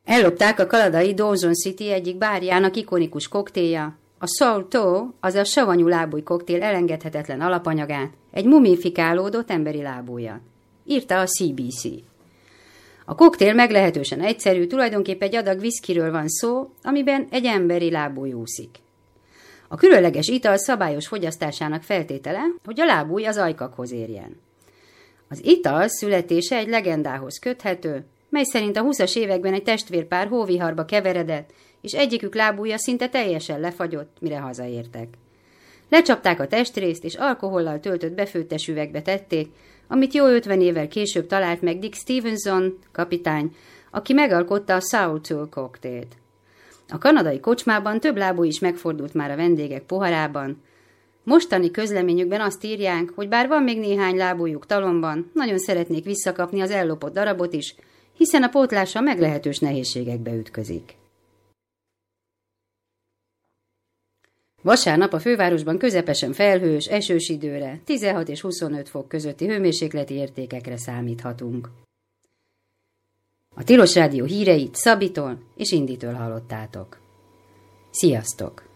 Ellopták a kanadai Dawson City egyik bárjának ikonikus koktélja, a Soul Toe, azaz savanyú lábúj koktél elengedhetetlen alapanyagát, egy mumifikálódott emberi lábújat. Írta a CBC. A koktél meglehetősen egyszerű, tulajdonképpen egy adag viszkiről van szó, amiben egy emberi lábúj úszik. A különleges ital szabályos fogyasztásának feltétele, hogy a lábúj az ajkakhoz érjen. Az ital születése egy legendához köthető, mely szerint a 20-as években egy testvérpár hóviharba keveredett, és egyikük lábúja szinte teljesen lefagyott, mire hazaértek. Lecsapták a testrészt, és alkohollal töltött befőttes üvegbe tették, amit jó 50 évvel később talált meg Dick Stevenson, kapitány, aki megalkotta a Soul Toe koktélt. A kanadai kocsmában több lábúj is megfordult már a vendégek poharában. Mostani közleményükben azt írják, hogy bár van még néhány lábújuk talomban, nagyon szeretnék visszakapni az ellopott darabot is, hiszen a pótlása meglehetős nehézségekbe ütközik. Vasárnap a fővárosban közepesen felhős, esős időre, 16 és 25 fok közötti hőmérsékleti értékekre számíthatunk. A Tilos Rádió híreit Szabitól és Inditől hallottátok. Sziasztok!